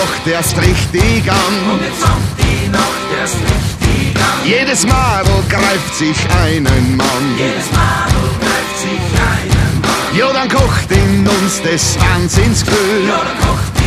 Nacht erst richtig an. Und jetzt fängt die Nacht erst richtig an. Jedes Madel greift sich einen Mann. Jedes Madel greift sich einen Mann. Ja, dann kocht in uns des Wahnsinns Gefühl. Ja, dann kocht